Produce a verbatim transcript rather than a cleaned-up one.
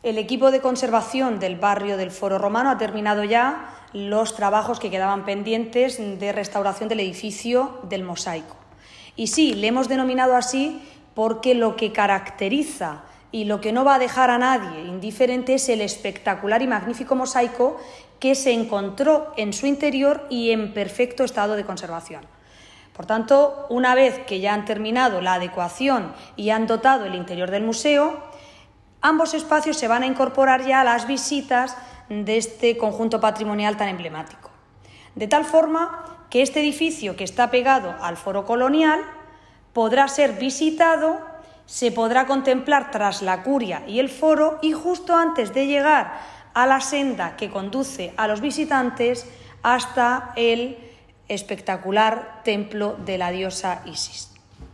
El equipo de conservación del barrio del Foro Romano ha terminado ya los trabajos que quedaban pendientes de restauración del edificio del mosaico. Y sí, le hemos denominado así porque lo que caracteriza y lo que no va a dejar a nadie indiferente es el espectacular y magnífico mosaico que se encontró en su interior y en perfecto estado de conservación. Por tanto, una vez que ya han terminado la adecuación y han dotado el interior del museo, ambos espacios se van a incorporar ya a las visitas de este conjunto patrimonial tan emblemático. De tal forma que este edificio, que está pegado al Foro Colonial, podrá ser visitado, se podrá contemplar tras la curia y el foro, y justo antes de llegar a la senda que conduce a los visitantes hasta el espectacular templo de la diosa Isis.